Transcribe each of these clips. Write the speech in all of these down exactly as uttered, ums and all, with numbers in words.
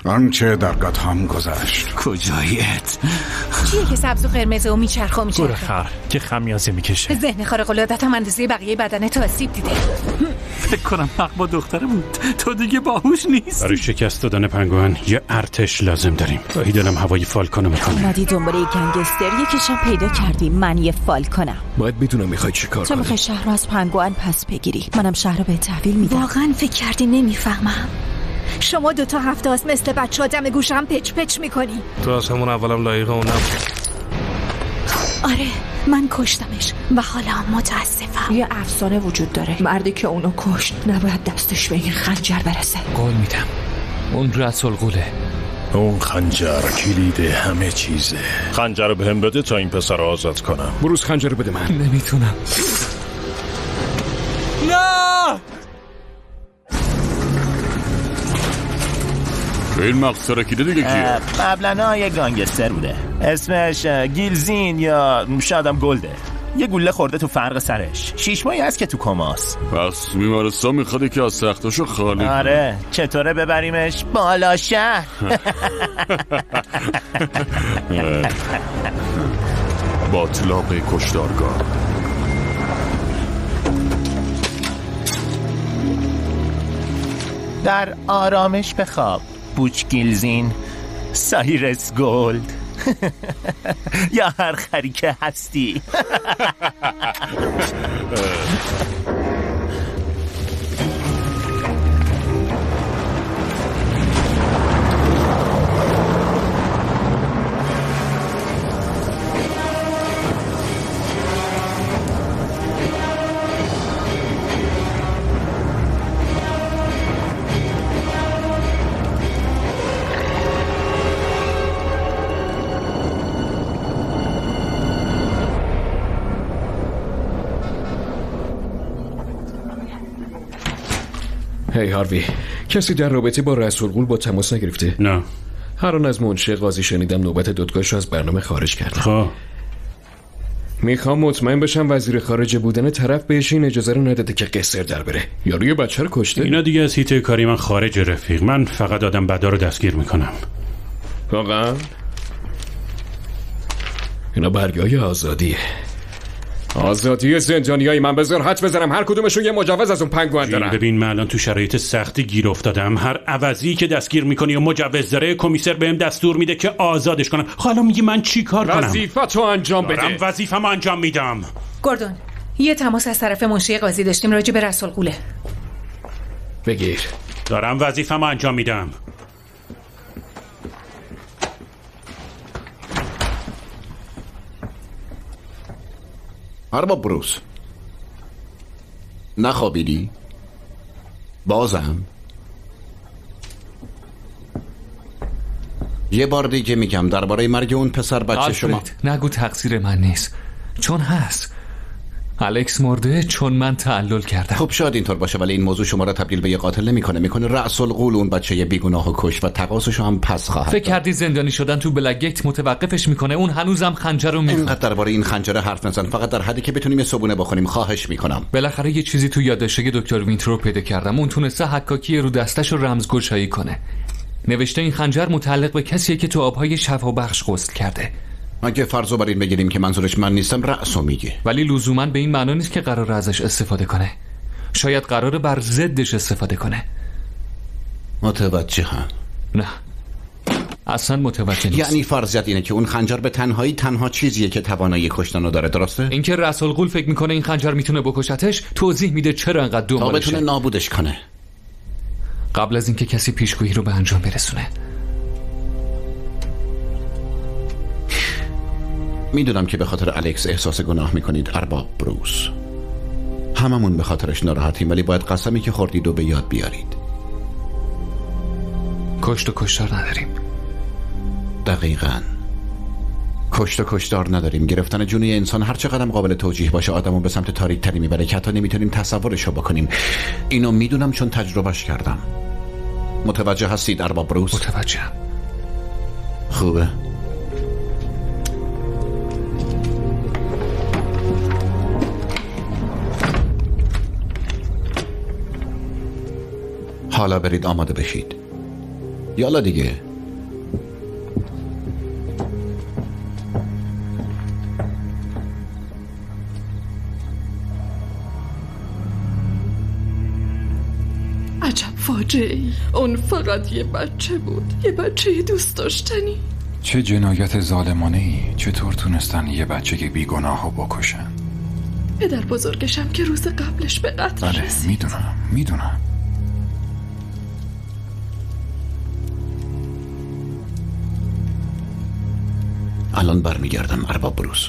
آنچه در قطعم گذشت. کجایت؟ چیه که سبز و قرمزه و میچرخه و میچرخه؟ گور خر که خمیازه میکشه. ذهن خارق العادت هم اندازه بقیه بدنه تو آسیب دیده. فکر کنم حق با دختره بود. تو دیگه باهوش نیست. برای شکست دادن پنگوئن یه ارتش لازم داریم. گاهی دلم هوای فالکونو میکنه. اومدی دنبال یه گنگستر، یکیشم پیدا کردی. من یه فالکونم. باید بدونم میخوای چی کار کنی. تو میخوای شهر رو از پنگوئن پس بگیری، منم شهر رو به تحویل میدم. واقعا فکر کردی نمیفهمم؟ شما دوتا هفته هست مثل بچه ها دم گوشم پچ پچ میکنی. تو از همون اولم لایق اون نبود. آره من کشتمش و حالا متاسفم. یه افسانه وجود داره، مردی که اونو کشت نباید دستش به این خنجر برسه. قول میدم اون رسول قوله. اون خنجر کلید همه چیزه. خنجر رو بهم بده تا این پسر رو آزاد کنم. بروز خنجر رو بده من. نمیتونم. نه! این مقصر کیده دیگه کیه؟ قبلا یه گانگستر بوده، اسمش گیلزین یا شادم گلده. یه گوله خورده تو فرق سرش، شیش ماهی هست که تو کماست. پس بیمارستان میخواد که از سختاشو خالی. آره چطوره ببریمش بالا شهر؟ باطلاق کشتارگاه. در آرامش بخواب بوچ گیلزین، سایرس گولد. یا هر خری که هستی. هی هاروی، کسی در رابطه با رسول قول با تماس نگرفته؟ نه. هر آن از منشی قاضی شنیدم نوبت دادگاهش از برنامه خارج کرده. خب میخوام مطمئن بشم وزیر خارجه بودن طرف بهش این اجازه رو نداده که قصر در بره. یارو یه بچه رو کشته. اینا دیگه از هیته کاری من خارج رفیق. من فقط آدم بدا رو دستگیر میکنم. واقعا؟ اینا برگای آزادیه. آزادی زندانیای من. بذار حد بذارم هر کدومشون یه مجوز از اون پنگوئن دارن. ببین من الان تو شرایط سختی گیر افتادم. هر عوضی که دستگیر میکنی و مجوز داره کمیسر بهم دستور میده که آزادش کنم. حالا میگی من چی کار کنم؟ وظیفه‌تو انجام بده. دارم وظیفه‌مو انجام میدم. گوردون یه تماس از طرف منشی قاضی داشتیم راجع به رسول قوله. بگیر. دارم وظیفه‌مو انجام میدم. ارباب بروس، نخوابیدی؟ بازم؟ یه بار دیگه میگم درباره مرگ اون پسر بچه شما نگو تقصیر من نیست، چون هست. الکس مرده چون من تعلل کردم. خب شاید اینطور باشه، ولی این موضوع شما را تبدیل به یه قاتل نمیکنه. میکنه رأس الغول اون بچه بیگناهو کش و تقاصش هم پس خواهد. فکر کردی زندانی شدن تو بلکگیت متوقفش میکنه؟ اون هنوزم خنجر رو میخواد. اینقدر درباره این خنجر حرف نزن، فقط در حدی که بتونیم یه صبونه بخونیم. خواهش میکنم. بالاخره یه چیزی تو یادداشت دکتر وینتر رو پیدا کردم. اون تونسته حکاکی رو دستش رو رمزگشایی کنه. نوشته این خنجر متعلق به کسیه که تو آبهای شفابخش غسل کرده. اگه فرضو بر این بگیریم که منظورش من نیستم، رأسو میگه. ولی لزوماً به این معنا نیست که قرار ازش استفاده کنه. شاید قراره بر ضدش استفاده کنه. متوجهم. نه اصلا متوجه نیست. یعنی فرضیت اینه که اون خنجر به تنهایی تنها چیزیه که توانایی کشتن رو داره، درسته؟ اینکه رسول قول فکر میکنه این خنجر میتونه بکشتش توضیح میده چرا انقدر دنبالشه. تا بتونه نابودش کنه. قبل از اینکه کسی پیشگویی رو به انجام برسونه. میدونم که به خاطر الکس احساس گناه میکنید ارباب بروس. هممون به خاطرش ناراحتیم، ولی باید قسمی که خوردید و به یاد بیارید. کشت و کشتار نداریم. دقیقاً. کشت و کشتار نداریم. گرفتن جون یه انسان هر چقدر قابل توجیه باشه آدمو به سمت تاریک تری میبره که حتی نمیتونیم تصورشو بکنیم. اینو میدونم چون تجربهش کردم. متوجه هستید ارباب بروس؟ متوجهم. خوبه. حالا برید آماده بشید. یالا دیگه. عجب فاجعه ای. اون فقط یه بچه بود، یه بچه دوست داشتنی. چه جنایت ظالمانه ای. چطور تونستن یه بچه بیگناه رو بکشن؟ پدر بزرگشم که روز قبلش به قتل بله رسید. میدونم میدونم. الان برمیگردم ارباب بروز.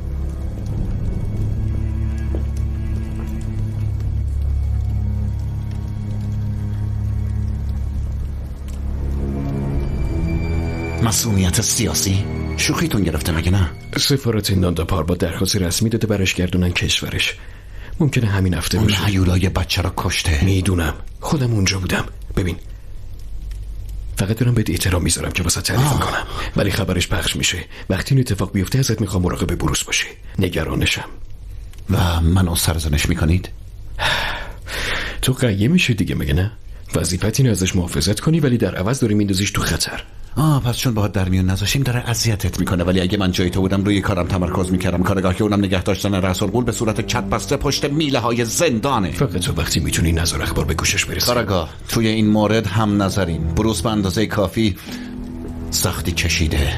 مسئولیت سیاسی؟ شوخیتون گرفته مگه نه؟ سفارت نانداپار با درخواست رسمی داده برش گردونن کشورش. ممکنه همین هفته اون باشه. هیولای بچه را کشته. میدونم، خودم اونجا بودم. ببین فقط دارم بهت احترام میذارم که واسه تعریف کنم، ولی خبرش پخش میشه. وقتی این اتفاق بیفته ازت میخوام مراقب بروس باشی. نگرانشم. و منو سرزنش میکنید؟ تو قیه میشه دیگه مگه نه؟ وظیفت اینه ازش محافظت کنی، ولی در عوض داری میندازیش تو خطر. آه پس چون باهات در میون نذاشیم داره اذیتت میکنه، ولی اگه من جای تو بودم روی کارم تمرکز میکردم. کارگاه که اونم نگه داشتن رسول قول به صورت کت بسته پشت میله های زندانه. فقط تو وقتی میتونی نظر اخبار به گوشش برسی. کارگاه توی این مورد هم نظریم. بروس به اندازه کافی سختی کشیده.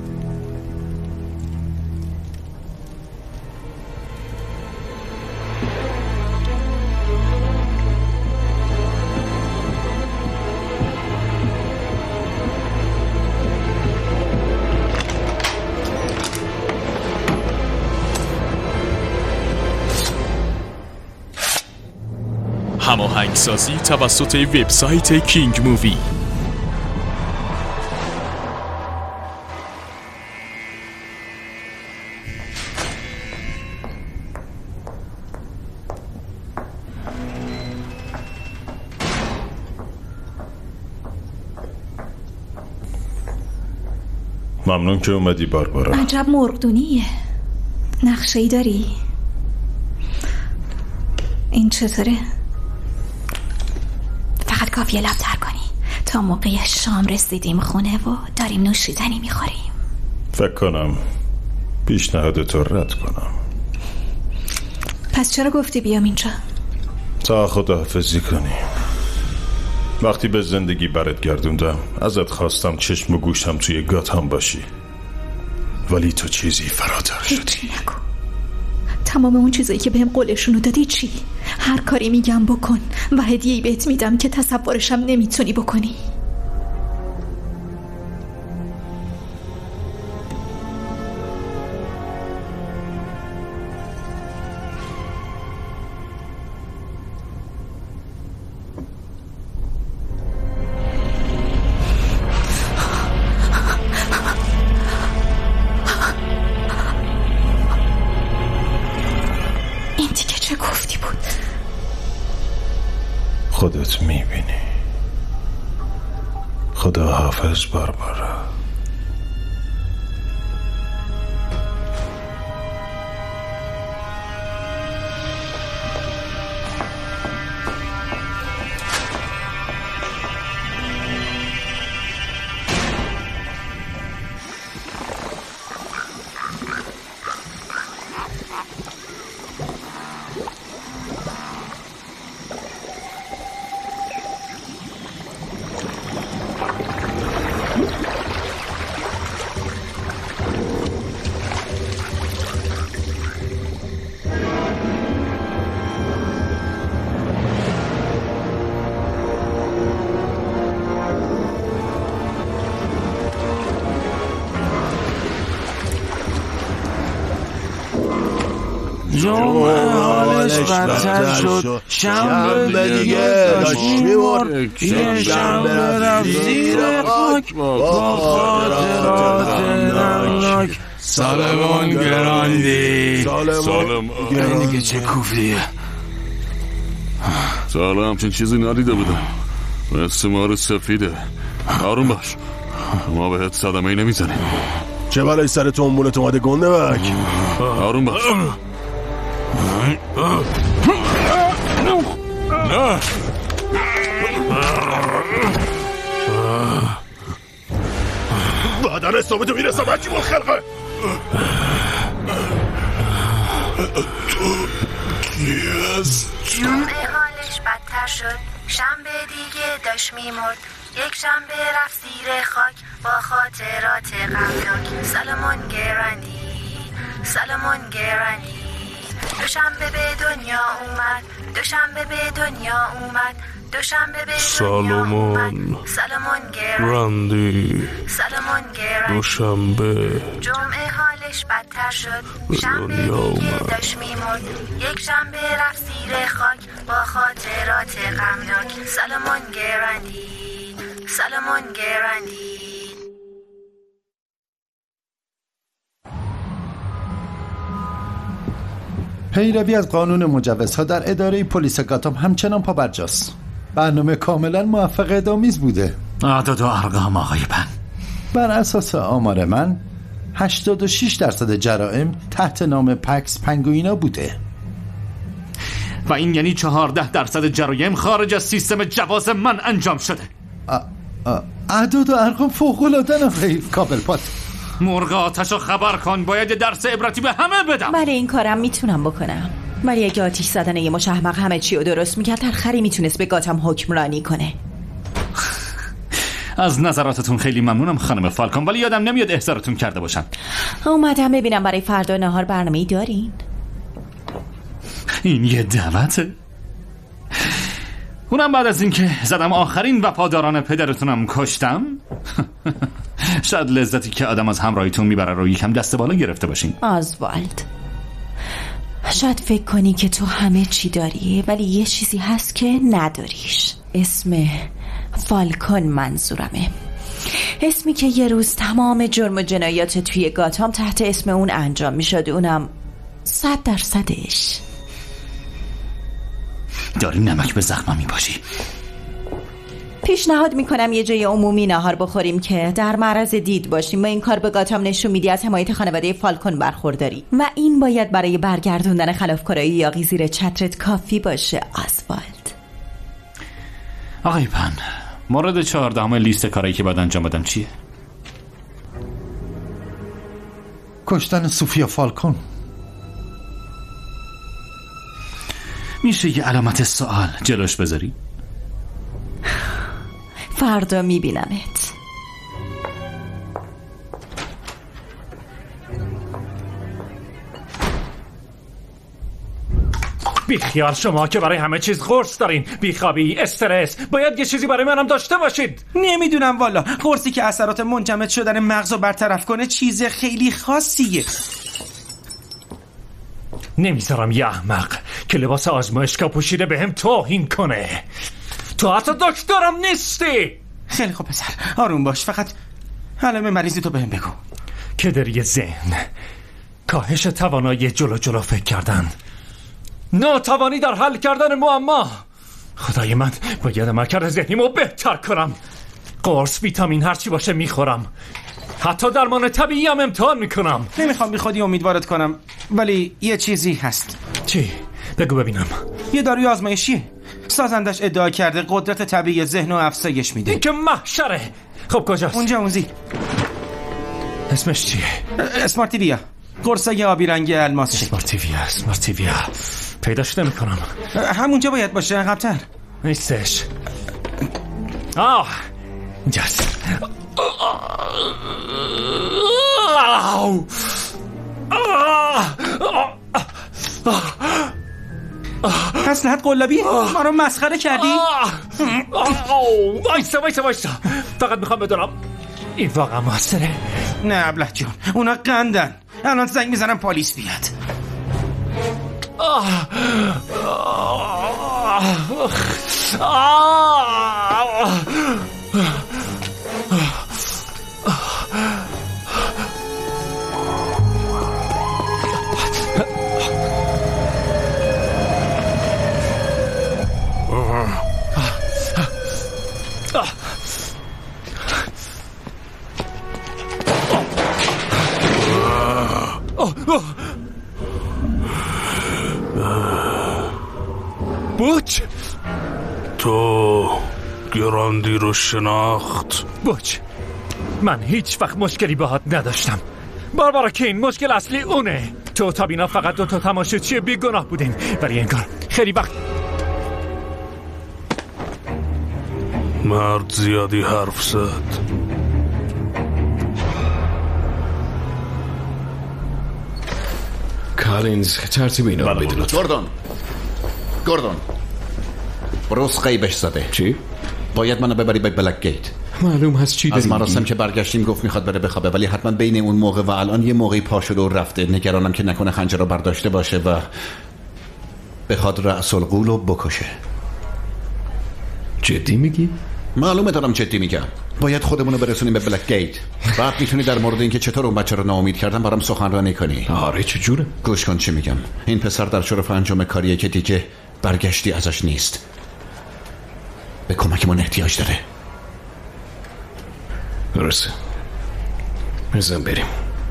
هماهنگسازی توسط وبسایت کینگ مووی. ممنون که اومدی باربارا. عجب مرغدونیه. نقشه ای داری؟ این چطوره؟ فقط کافیه لب‌تر کنی. تا موقع شام رسیدیم خونه و داریم نوشیدنی میخوریم. فکر کنم پیشنهاد تو رد کنم. پس چرا گفتی بیام اینجا؟ تا خداحافظی کنی. وقتی به زندگی برات گردوندم ازت خواستم چشم و گوشم توی گاتام باشی، ولی تو چیزی فراتر شدی. هیچی نگو. تمام اون چیزایی که بهم قولشونو دادی چی؟ هر کاری میگم بکن و هدیه‌ای بهت میدم که تصورشم نمیتونی بکنی. خودت میبینی. خدا حافظ باربارا. جمعه حالش بدتر شد. شنبه دیگه داشت میبرد. یه شنبه رفت زیر خاک با خاطرات نمناک. سالمون گراندی. سالم این دیگه چه کوفیه. سالم همچین چیزی ندیده بودم. مثل مار سفیده. آروم باش، ما بهت صدمه ای نمیزنیم. چه بلایی سر تنبولت اومده گنده بک؟ آروم باش. نه حسابتو میرسم عجیب الخلقه. جمعه حالش بدتر شد. شنبه دیگه داشت میمرد. یک شنبه رفت زیر خاک با خاطرات غمناک. سلمون گرندی سلمون گرندی. دوشنبه به دنیا اومد. دوشنبه به دنیا اومد. دوشنبه به دنیا اومد. سلمون گرندی سلمون گرندی. دوشنبه جمعه حالش بدتر شد. شنبه دیگه داشت میمرد. یک شنبه رفت زیر خاک با خاطرات غمناک. سلمون گرندی سلمون گرندی. پیروی از قانون مجوزها در اداره پلیس گاتام همچنان پابرجاست. برنامه کاملا موفق ادامیز بوده. اعداد و ارقام آقای پن. بر اساس آمار من هشتاد و شش درصد جرائم تحت نام پکس پنگوینا بوده و این یعنی چهارده درصد جرایم خارج از سیستم جواز من انجام شده. اعداد و ارقام فوق‌العاده آقای کابلپات. مرغ آتشو خبر کن، باید درس عبرتی به همه بدم. بله این کارم میتونم بکنم، ولی اگه آتیش زدن یه مشهمق همه چی رو درست میکرد ترخری میتونست به گاتام حکمرانی کنه. از نظراتتون خیلی ممنونم خانم فالکون، ولی یادم نمیاد احضارتون کرده باشم. اومدم ببینم برای فردا نهار برنامه‌ای دارین؟ این یه دعوته؟ اونم بعد از اینکه زدم آخرین وفاداران پدرتونم کشتم. شاید لذتی که آدم از همراهیتون میبره رو یکم دست بالا گرفته باشین. آزوالد، شاید فکر کنی که تو همه چی داری، ولی یه چیزی هست که نداریش. اسم فالکون منظورمه. اسمی که یه روز تمام جرم و جنایات توی گاتام تحت اسم اون انجام میشد. اونم صد درصدش. داری نمک به زخمم میپاشی. پیشنهاد میکنم یه جای عمومی نهار بخوریم که در معرض دید باشیم و این کار به گاتام نشون میدی از حمایت خانواده فالکون برخورداری و این باید برای برگردوندن خلافکارایی یاغی زیر چترت کافی باشه. آزوالد. آقای پن، مورد چهاردهم لیست کارایی که باید انجام بدم چیه؟ کشتن سوفیا فالکون. میشه یه علامت سوال جلوش بذاری؟ فردا میبینمت. بیخیال شما که برای همه چیز قرص دارین. بیخوابی، استرس، باید یه چیزی برای منم داشته باشید. نمیدونم والا، قرصی که اثرات منجمد شدن مغز رو برطرف کنه چیز خیلی خاصیه. نمیذارم یه احمق که لباس آزمایشگاه پوشیده به هم توهین کنه. تو حتی دکترم نیستی. خیلی خوب پسر، آروم باش. فقط علائم مریضی تو بهم بگو. کدری ذهن، کاهش توانایی جلو جلو فکر کردن، ناتوانی در حل کردن معما. خدای من، باید عملکرد ذهنیمو بهتر کنم. قرص، ویتامین، هرچی باشه میخورم. حتی درمان طبیعی هم امتحان میکنم. نمیخوام بی خودی امیدوارت کنم، ولی یه چیزی هست. چی؟ بگو ببینم. یه داروی آزمایشیه. سازندش ادعا کرده قدرت طبیعی ذهن رو افزایش میده. این که محشره. خب کجاست؟ اونجا اون زیر. اسمش چیه؟ اسمارتیویا، قرصای آبی رنگ الماس. اسمارتیویا، اسمارتیویا. پیداش نمیکنم. همونجا باید باشه، عقب‌تر. نیستش. آه اینجاست. اسلحت قلابی؟ ما رو مسخره کردی؟ وایسا وایسا وایسا، فقط میخوام بدونم این واقعا موثره؟ نه ابله جان، اونا قندن. الان زنگ میزنم پلیس بیاد. بوچ، تو گراندی رو شناخت؟ بوچ، من هیچ وقت مشکلی باهات نداشتم. باربارا کین مشکل اصلی اونه. تو تا بینا فقط دو تا تماشاچی بیگناه بودین، ولی انگار خیلی وقت مرد زیادی حرف زد. کالینز ترتیب اینا رو بده لطفا. گوردون گوردون بروس قیبش زده. چی؟ باید منو ببری به بلک گیت. معلوم هست چی داری؟ از مراسم که برگشتیم گفت میخواد بره بخوابه، ولی حتما بین اون موقع و الان یه موقعی پا شده و رفته. نگرانم که نکنه خنجر رو برداشته باشه و بخواد رأس الغول رو بکشه. جدی میگی؟ معلومه دارم جدی میگم. باید خودمونو برسونیم به بلک گیت. بعد میتونی در مورد اینکه چطور اون بچه رو ناامید کردن برام سخنرانی کنی. آره چجوره؟ گوش کن چی میگم. این پسر در شرف انجام کاریه که دیگه برگشتی ازش نیست. به کمکمون احتیاج داره. درسته. بزن بریم.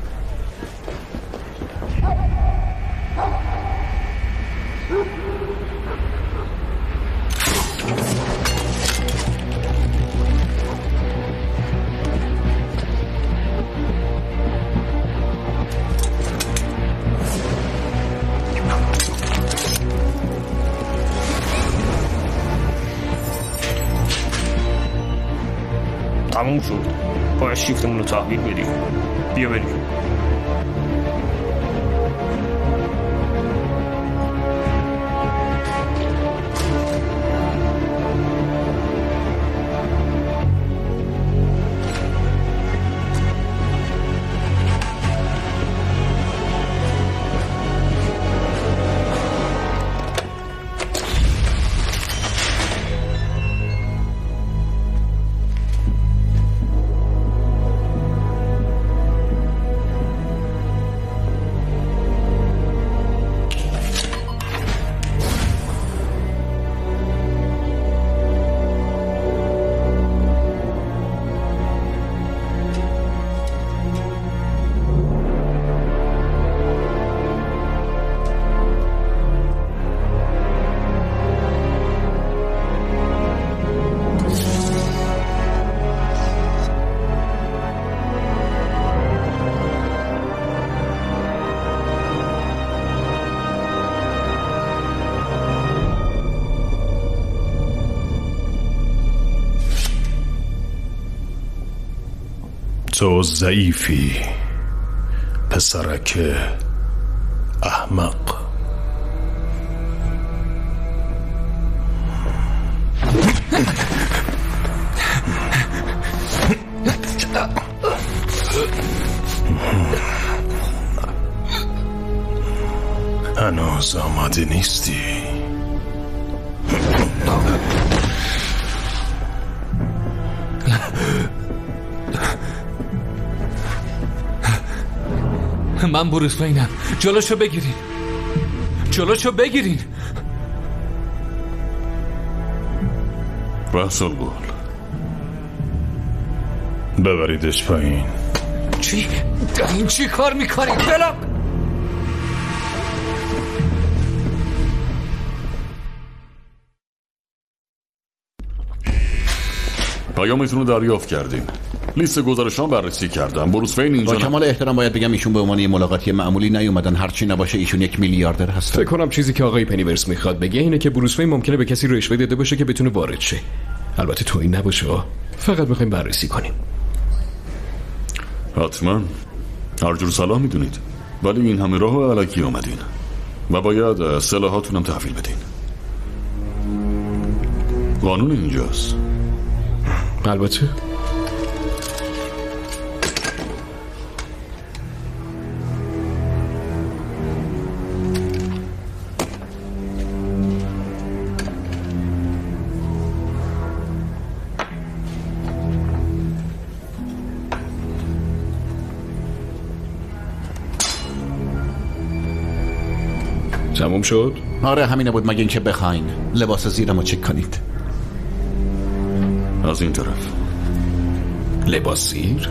تموم شد. باید شیفتمون رو تحویل بدیم. بیا بریم. تو ضعیفی پسرک احمق. هنوز آماده نیستی. من بروس وینم. جلوشو بگیرین، جلوشو بگیرین. رأس الغول ببریدش پایین. چی؟ این چی کار میکنی؟ بلا پیامتون رو دریافت کردیم. لیست گزارشان بررسی کردم. بروس وین اینجا با کمال احترام باید بگم ایشون به عنوان یه ملاقاتی معمولی نیومدن. هرچی نباشه ایشون یک میلیاردر هستن. فکر کنم چیزی که آقای پنیورس میخواد بگه اینه که بروس وین ممکنه به کسی رشوه داده باشه که بتونه وارد شه. البته تو این نباشه، فقط میخوایم بررسی کنیم. حتما هر جور سلام میدونید، ولی این همه راه و علکی آمدین و باید سلاحاتونم تحویل بدین. قانون اینجاست. البته تموم شد؟ آره همینه بود، مگه اینکه بخواین لباس زیرمو چک کنید. از این طرف. لباس زیر؟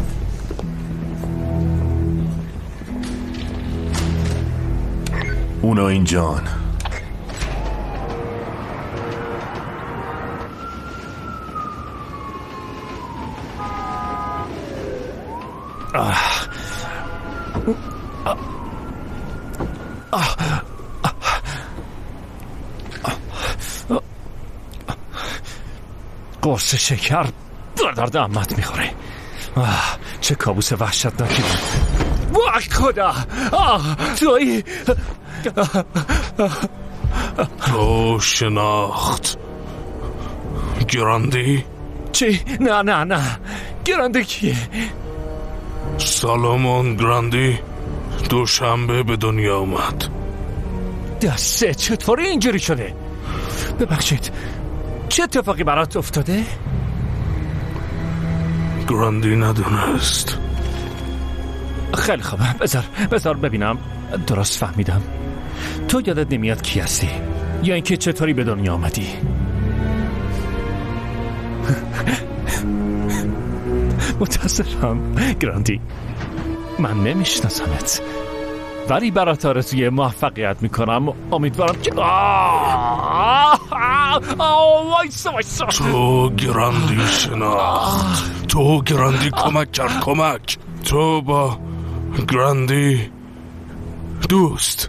اونا اینجان. قرص شکر در درد عمت میخوره. چه کابوس وحشتناکی بود. وای خدا، تویی تو شناخت گراندی؟ چی؟ نه نه نه، گراندی کیه؟ سالمون گراندی دوشنبه به دنیا اومد. دسته چطوری اینجوری شده؟ ببخشید، چه اتفاقی برات افتاده؟ گراندی ندونست. خیلی خوبه، بذار بذار ببینم درست فهمیدم. تو یادت نمیاد کی هستی یا اینکه چطوری به دنیا آمدی؟ متاسفم گراندی، من نمیشناسمت، ولی برات آرزوی موفقیت میکنم. امیدوارم که تو گراندی شناخت، تو گراندی کمک کرد، کمک تو با گراندی دوست.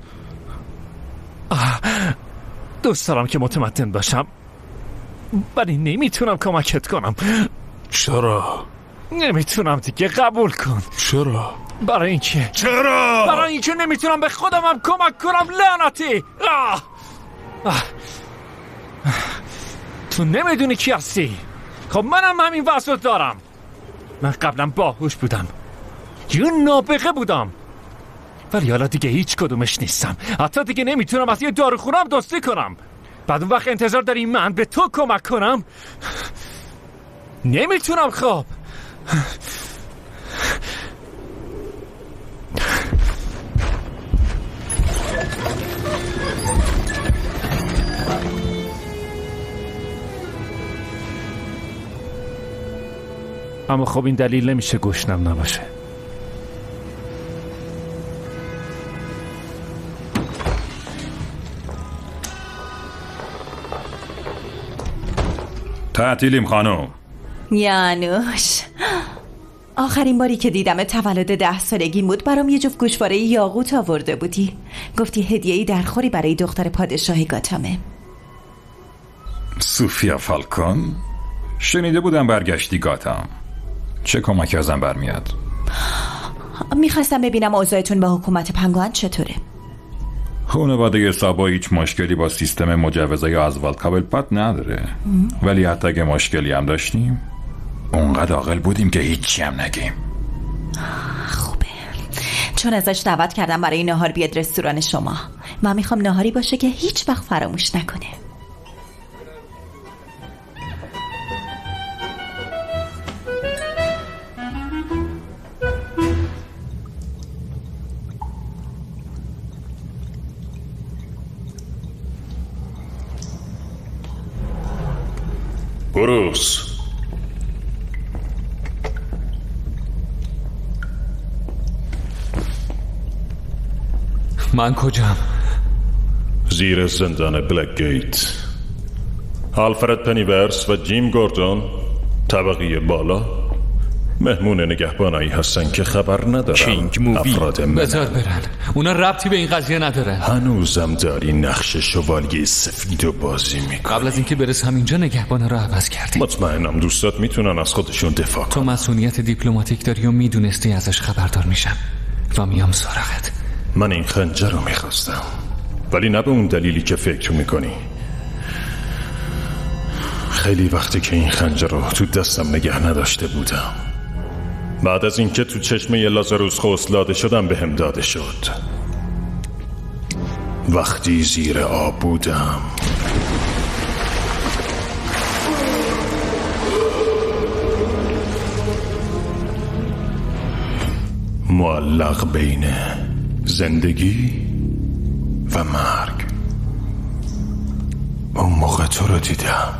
دوست دارم که متمدن باشم، ولی نمیتونم کمکت کنم. چرا؟ نمیتونم دیگه، قبول کن. چرا؟ برای اینکه چرا؟ برای اینکه نمیتونم به خودم هم کمک کنم. لعنتی. آه. آه. تو نمیدونی کی هستی. خب منم همین وضع دارم. من قبلا باهوش بودم، یه نابغه بودم، ولی حالا دیگه هیچ کدومش نیستم. حتی دیگه نمیتونم از یه داروخونه هم دوستی کنم. بعد اون وقت انتظار داری من به تو کمک کنم؟ نمیتونم. خب اما خب این دلیل نمیشه گشنم نباشه. تعطیلیم خانم. یانوش، آخرین باری که دیدم تولد ده سالگیم بود. برام یه جفت گوشواره یاقوت آورده بودی. گفتی هدیه‌ای درخوری برای دختر پادشاه گاتامه. سوفیا فالکون، شنیده بودم برگشتی گاتام. چه کمکی ازم برمیاد؟ میخواستم ببینم اوضاعتون با حکومت پنگوئن چطوره. خانواده سابا هیچ مشکلی با سیستم مجوزه یا از والکابلپات نداره. ام. ولی حتی اگه مشکلی هم داشتیم اونقدر عاقل بودیم که هیچی هم نگیم. خوبه، چون ازش دعوت کردم برای نهار بیاد رستوران شما. من میخوام نهاری باشه که هیچ وقت فراموش نکنه. بروس، من کجام؟ زیر زندان بلک گیت. آلفرد پنیورس و جیم گوردون طبقه بالا مهمون نگهبانایی هستن که خبر ندارن. کینگ مووی. بذار برن، اونا ربطی به این قضیه نداره. هنوزم داری نقش شوالیه سفید و بازی میکنی. قبل از اینکه برسم اینجا نگهبانا رو عوض کردی. مطمئنم دوستات میتونن از خودشون دفاع کنن. تو مسئولیت دیپلماتیک داری و میدونستی ازش خبردار میشم و میام سراغت. من این خنجر رو میخواستم، ولی نه به اون دلیلی که فکر میکنی. خیلی وقتی که این خنجر رو تو دستم نگه نداشته بودم. بعد از اینکه تو چشمه لازاروس خوصلاده شدم به هم داده شد. وقتی زیر آب بودم معلق بین زندگی و مرگ. اون موقع تو رو دیدم،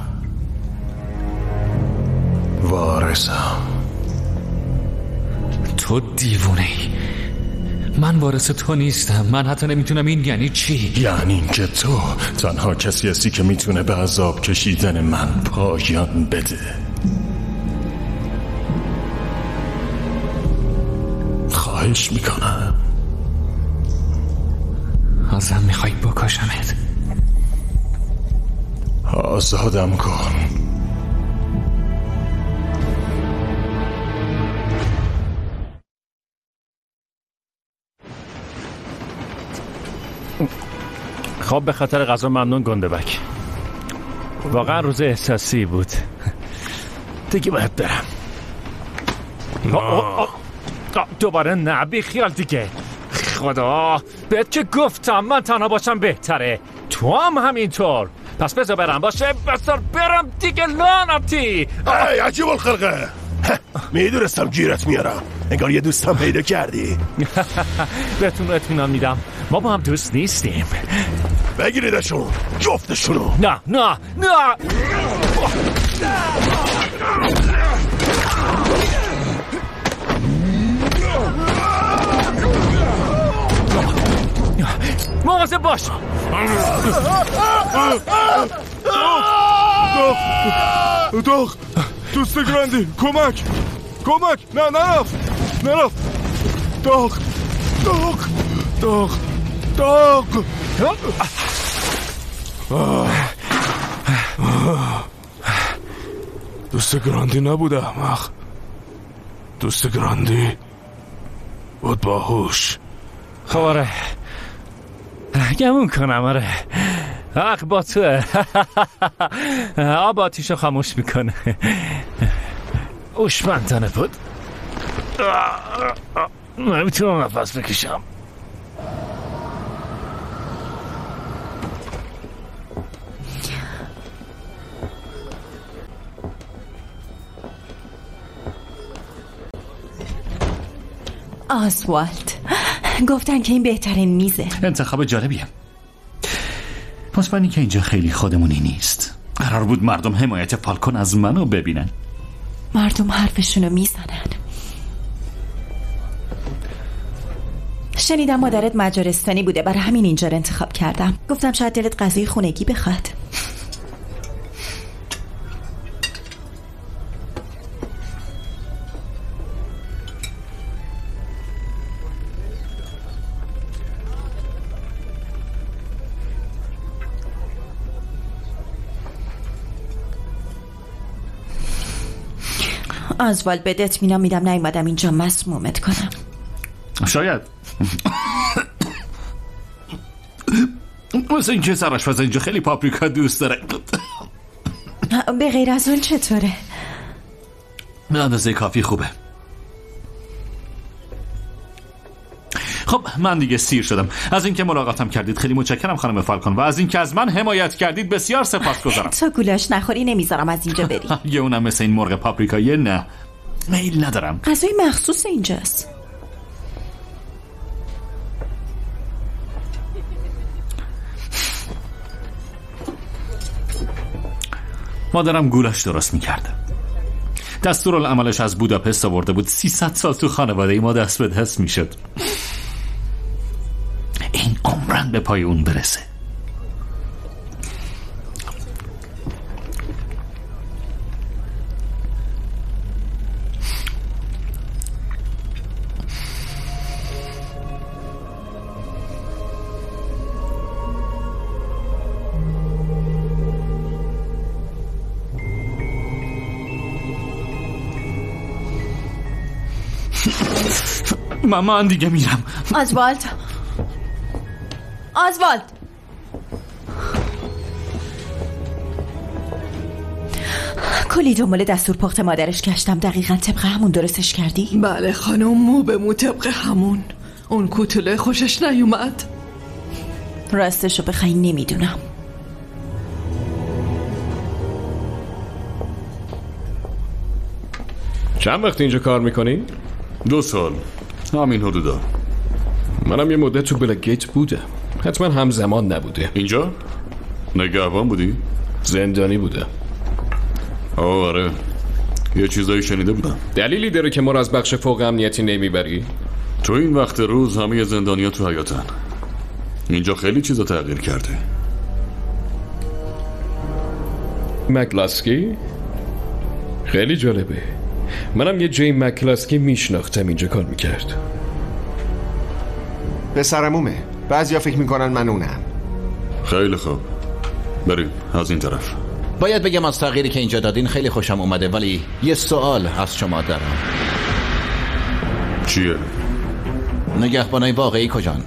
وارثم. تو دیوونه ای. من وارث تو نیستم. من حتی نمیتونم. این یعنی چی؟ یعنی این که تو تنها کسی هستی که میتونه به عذاب کشیدن من پایان بده. خواهش میکنم. ازم میخوای بکشمت؟ آزادم کن. خب به خاطر غذا ممنون گندبک. واقعا روز احساسی بود. دیگه باید برم. آه آه آه دوباره نه، بی خیال دیگه. خدا بهت که گفتم من تنها باشم بهتره. تو هم همینطور. پس بذار برم باشه، بذار برم دیگه لعنتی. ای عجیب الخلقه، میدونستم گیرت میارم. انگار یه دوستم پیدا کردی. بهتون اطمینان میدم ما با هم دوست نیستیم. بگیریدشون جفتشونو. نه نه نه. مواظب باش. دوخ دوخ دوست گراندی کمک کمک. نه نرفت نرفت. دوخ دوخ دوخ دوخ. دوست گراندی نبوده احمق. دوست گراندی بود باهوش. خب آره گمون کنم. آره حق با توه. آب آتیشو خاموش میکنه. هوشمندانه بود. نمیتونم نفس بکشم. آسوالد گفتن که این بهترین میزه. انتخاب جالبیه. مطمئنی که اینجا خیلی خودمونی نیست. قرار بود مردم حمایت فالکون از منو ببینن. مردم حرفشونو میزنن. شنیدم مادرت مجارستانی بوده، برای همین اینجا رو انتخاب کردم. گفتم شاید دلت غذای خونگی بخواد. آزوالد بده اطمینان میدم نیومدم اینجا مسمومت کنم. شاید مثل اینکه سرآشپز اینجا خیلی پاپریکا دوست داره. به غیر از اون چطوره؟ به اندازه کافی خوبه. خب من دیگه سیر شدم. از اینکه ملاقاتم کردید خیلی متشکرم خانم فالکون و از اینکه از من حمایت کردید بسیار سپاسگزارم. تو گولاش نخوری نمیذارم از اینجا بری. یه اونم مثل این مرغ پاپریکایی نه، میل ندارم. غذای مخصوص اینجاست. مادرم گولاش درست میکرد. دستورالعملش از بوداپست آورده بود. سیصد سال تو خانواده ای ما دست به دست میشد. این عمرن به پای اون برسه. من دیگه میرم. آزوالد آزوالد کلی دنبال دستور پخت مادرش گشتم. دقیقا طبق همون درستش کردی؟ بله خانم، مو به مو طبق همون. اون کوتوله خوشش نیومد. راستشو بخوای نمیدونم. چند وقت اینجا کار میکنی؟ دو سال، همین حدودا. منم یه مدت تو بلکگیت بوده. حتما همزمان نبوده. اینجا؟ نگهبان بودی؟ زندانی بوده. آره، یه چیزایی شنیده بودم. دلیلی داره که ما رو از بخش فوق امنیتی نمیبری؟ تو این وقت روز همه زندانیا تو حیاتن. اینجا خیلی چیزا تغییر کرده. مکلاسکی؟ خیلی جالبه. منم یه جی مکلاسکی میشناختم اینجا کار میکرد. پسرمومه. بعضیا فکر میکنن من اونم. خیلی خوب، بریم از این طرف. باید بگم از تغییری که اینجا دادین خیلی خوشم اومده، ولی یه سوال از شما دارم. چیه؟ نگهبانای واقعی کجان؟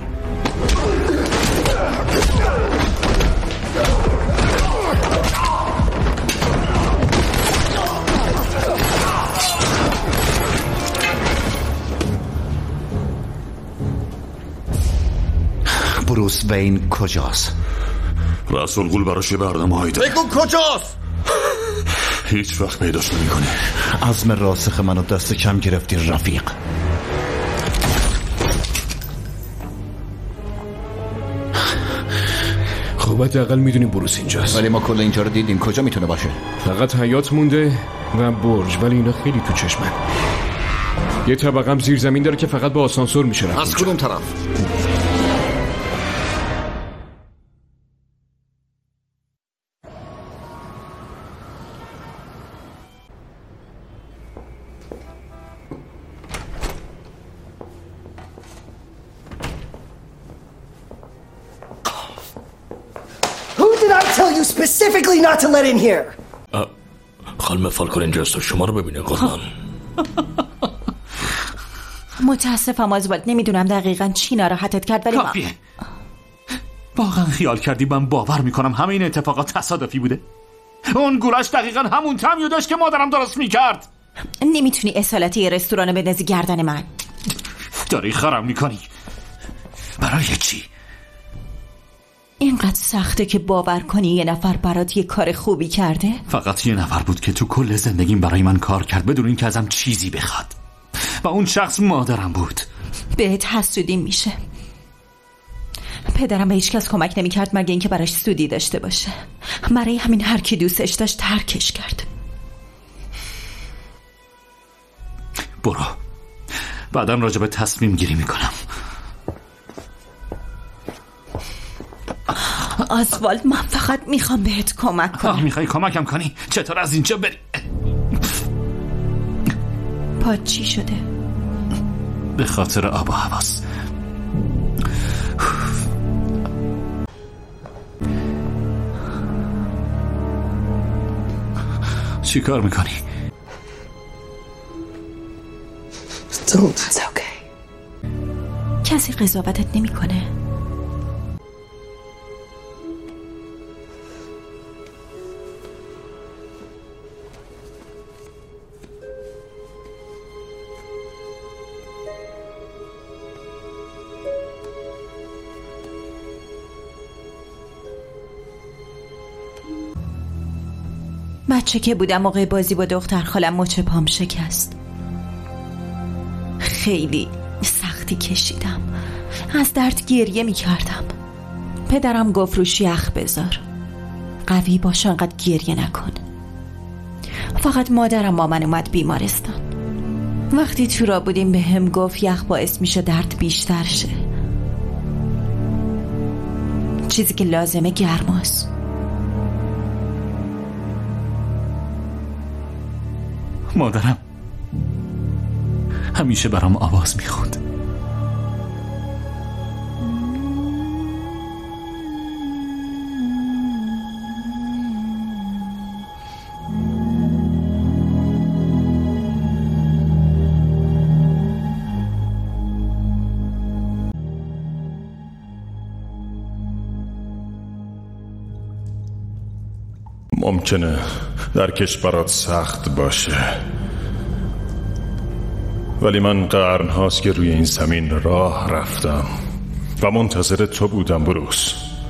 بروس وین کجاست؟ رسول قول براش یه برنامه هایی داره. بگو کجاست؟ هیچ وقت پیداش نمی کنی. عزم راسخ منو دست کم گرفتی رفیق. خب حداقل میدونیم بروس اینجاست، ولی ما کل اینجا رو دیدیم. کجا میتونه باشه؟ فقط حیاط مونده و برج، ولی اینا خیلی تو چشمن. یه طبقه هم زیر زمین داره که فقط با آسانسور میشه رفت. از کدوم طرف؟ Tell you specifically not to let in here. خانم فالکون اینجاست، شما رو ببینه قربان. متاسفم آزوالد، نمیدونم دقیقاً چی ناراحتت کرد، ولی کافیه. واقعا خیال کردی من باور میکنم همه این اتفاقات تصادفی بوده؟ اون گولاش دقیقاً همون طعمی داشت که مادرم درست میکرد. نمیتونی اصالتی یه رستوران بندازی گردن من. داری خرم میکنی. برای چی؟ اینقدر سخته که باور کنی یه نفر برات یه کار خوبی کرده؟ فقط یه نفر بود که تو کل زندگیم برای من کار کرد بدون این که ازم چیزی بخواد، و اون شخص مادرم بود. بهت حسودی میشه. پدرم به هیچ کس کمک نمیکرد مگه اینکه براش سودی داشته باشه. برای همین هر کی دوستش داشت ترکش کرد. برو، بعدم راجع به تصمیم گیری میکنم. آزوالد من فقط میخوام بهت کمک کنم. میخوای کمکم کنی؟ چطور از اینجا بری؟ پات چی شده؟ به خاطر آب و هواست. چی کار میکنی؟ کسی قضاوتت نمیکنه؟ بچه که بودم موقع بازی با دختر خالم مچ پام شکست. خیلی سختی کشیدم، از درد گریه می کردم. پدرم گفت روش یخ بذار، قوی باش، انقدر گریه نکن. فقط مادرم با من اومد بیمارستان. وقتی تو را بودیم به هم گفت یخ باعث میشه درد بیشتر شه. چیزی که لازمه گرماست. مادرم همیشه برام آواز میخوند. ممکنه درکش برات سخت باشه، ولی من قرن هاست که روی این زمین راه رفتم و منتظر تو بودم بروس.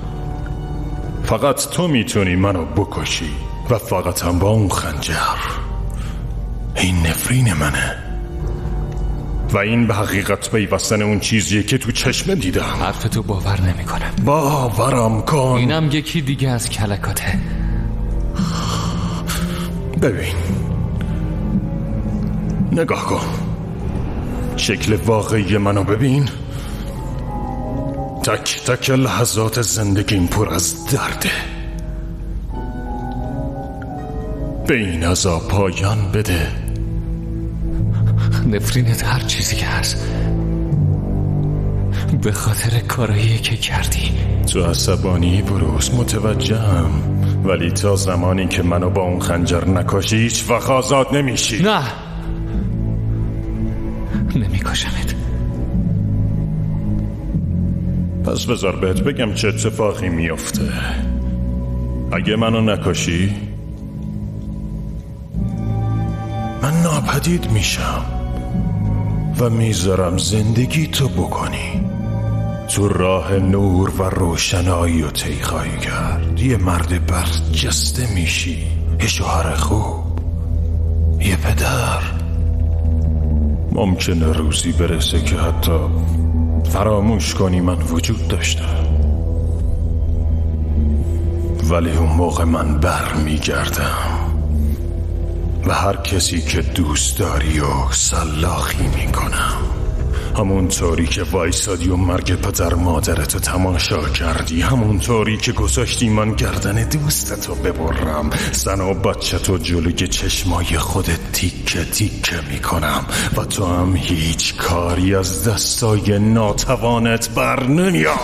فقط تو میتونی منو بکشی و فقط هم با اون خنجر. این نفرین منه و این به حقیقت پیوستن اون چیزیه که تو چشم دیدم. حرف تو باور نمی کنم. باورم کن. اینم یکی دیگه از کلکاته. ببین، نگاه کن، شکل واقعی منو ببین. تک تک لحظات زندگیم پر از درده. به این عذاب پایان بده. نفرینت هر چیزی که هست به خاطر کارایی که کردی. تو عصبانی بروس، متوجهم، ولی تا زمانی که منو با اون خنجر نکشی هیچ وقت آزاد نمیشی. نه نمیکشمت. پس بذار بهت بگم چه اتفاقی میفته. اگه منو نکشی من ناپدید میشم و میذارم زندگی تو بکنی. تو راه نور و روشنایی و طی خواهی کرد. یه مرد برجسته میشی، یه شوهر خوب، یه پدر. ممکنه روزی برسه که حتی فراموش کنی من وجود داشتم، ولی اون موقع من بر میگردم و هر کسی که دوست داری و سلاخی میکنم. همون طوری که وایسادی و مرگ پدر مادرتو تماشا کردی، همون طوری که گذاشتی من گردن دوستتو ببرم، زن و بچه‌تو جلوی چشمای خودت تیکه تیکه میکنم و تو هم هیچ کاری از دستای ناتوانت بر نمیاد.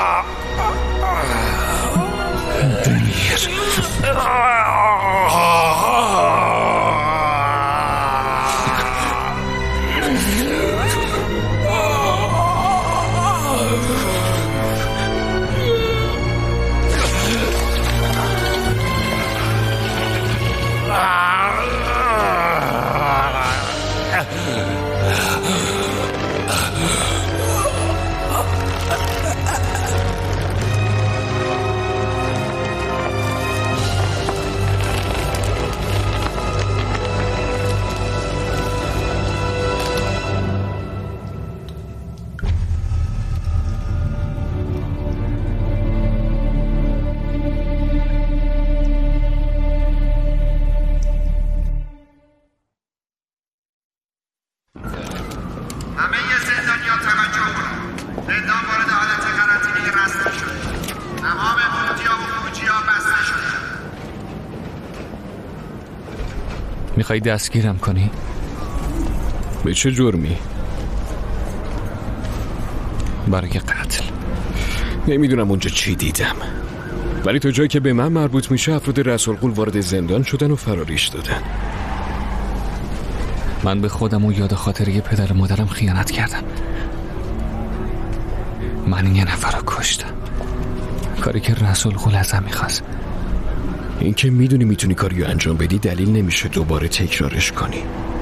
دنیر میخوای دستگیرم کنی؟ به چه جرمی؟ برای قتل. نمیدونم اونجا چی دیدم، ولی تا جایی که به من مربوط میشه افراد رسول قول وارد زندان شدن و فراریش دادن. من به خودم و یاد خاطره پدر مادرم خیانت کردم. من یه نفر رو کشتم، کاری که رسول قول ازم میخواست. این که میدونی میتونی کاری رو انجام بدی دلیل نمیشه دوباره تکرارش کنی.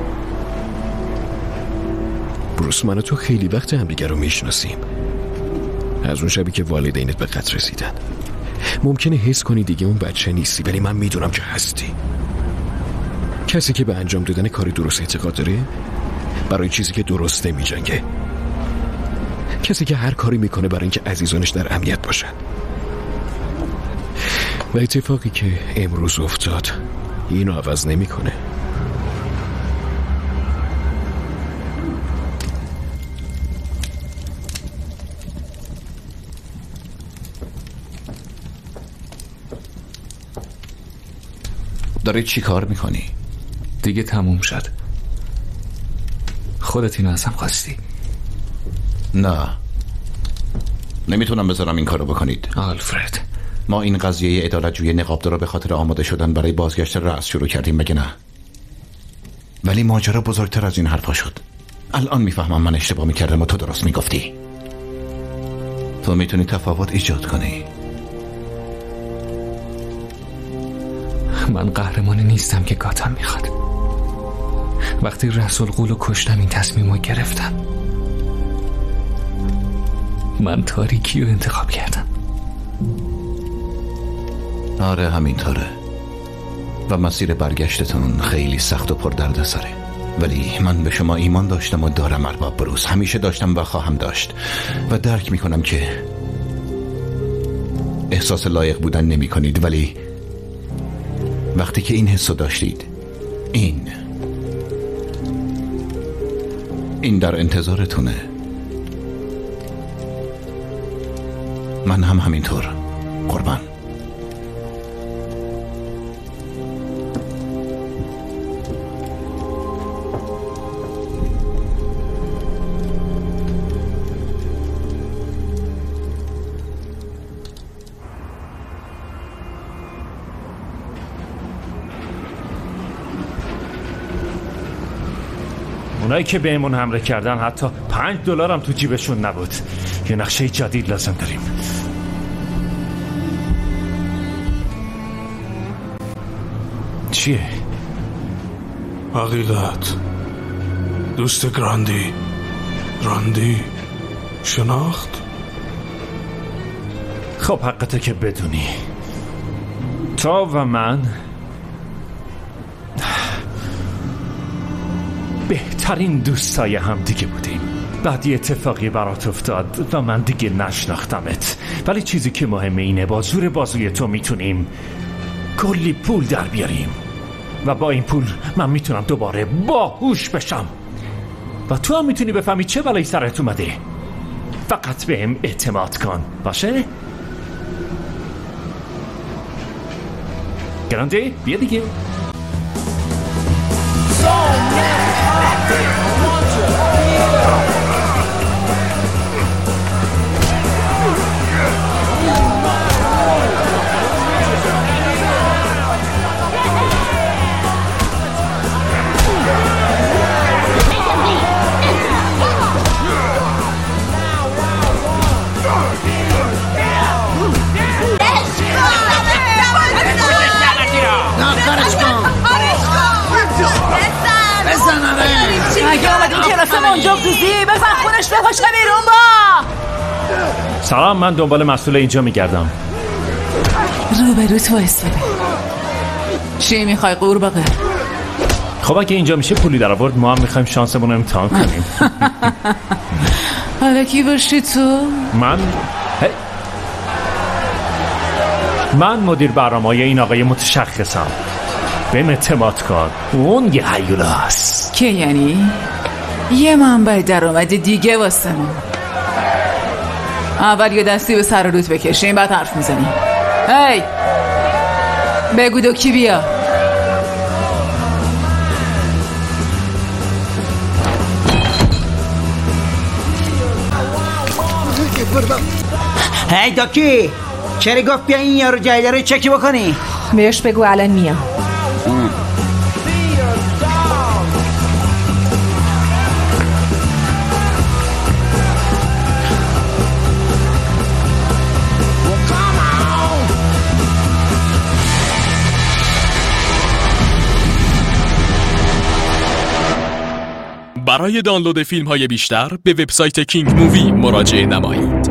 بروس، من و تو خیلی وقت همدیگر رو میشناسیم، از اون شبی که والدینت به قتل رسیدن. ممکنه حس کنی دیگه اون بچه نیستی، ولی من میدونم که هستی. کسی که به انجام دادن کاری درست اعتقاد داره برای چیزی که درسته میجنگه. کسی که هر کاری میکنه برای اینکه عزیزانش در امنیت باشن. و اتفاقی که امروز افتاد اینو عوض نمیکنه. داری چی کار میکنی؟ دیگه تموم شد. خودت اینو ازم خواستی. نه، نمیتونم بذارم این کارو بکنید. آلفرد، ما این قضیه عدالتجویی نقابدار رو به خاطر آماده شدن برای بازگشت رأس شروع کردیم، مگه نه؟ ولی ماجرا بزرگتر از این حرفا شد. الان میفهمم من اشتباه میکردم و تو درست میگفتی. تو میتونی تفاوت ایجاد کنی. من قهرمانی نیستم که گاتم میخواد. وقتی رسول قولو کشتم این تصمیم رو گرفتم. من تاریکی رو انتخاب کردم. آره همینطوره و مسیر برگشتتون خیلی سخت و پر درد سره، ولی من به شما ایمان داشتم و دارم ارباب بروس. همیشه داشتم و خواهم داشت و درک میکنم که احساس لایق بودن نمی کنید، ولی وقتی که این حسو داشتید این این در انتظارتونه. من هم همینطور قربان. اونایی که بهمون حمله کردن حتی پنج دلار هم تو جیبشون نبود. یه نقشه جدید لازم داریم. چیه؟ حقیقت. دوست گراندی راندی شناخت. خب حقته که بدونی تو و من بهترین دوستای هم دیگه بودیم. بعد یه اتفاقی برات افتاد و من دیگه نشناختمت، ولی چیزی که مهمه اینه با زور بازوی تو میتونیم کلی پول در بیاریم و با این پول من میتونم دوباره باهوش بشم و تو هم میتونی بفهمی چه بلایی سرت اومده. فقط بهم اعتماد کن، باشه؟ گراندی بیا دیگه. اگه آمدیم کلاسم اونجا دوزی بزن خونش بپاشه بیرون با. سلام، من دنبال مسئول اینجا میگردم. روبرو تو استاده. چی میخوای قورباغه؟ خب اگه اینجا میشه پولی در آورد، ما هم میخوایم شانسمون رو امتحان کنیم. حالا کی باشی تو؟ من هی. من مدیر برنامه‌های این آقای متشخصم. بهم اعتماد کن، اون یه هیولاست. که یعنی؟ یه منبع درآمد دیگه واسمون. اول یه دستی به سر روت بکشیم بعد حرف میزنیم. هی بگو دو کی بیا. هی داکی، چرا گفت بیا این یارو جایده رو چکی بکنی؟ بهش بگو الان میام. برای دانلود فیلم های بیشتر به وبسایت کینگ مووی مراجعه نمایید.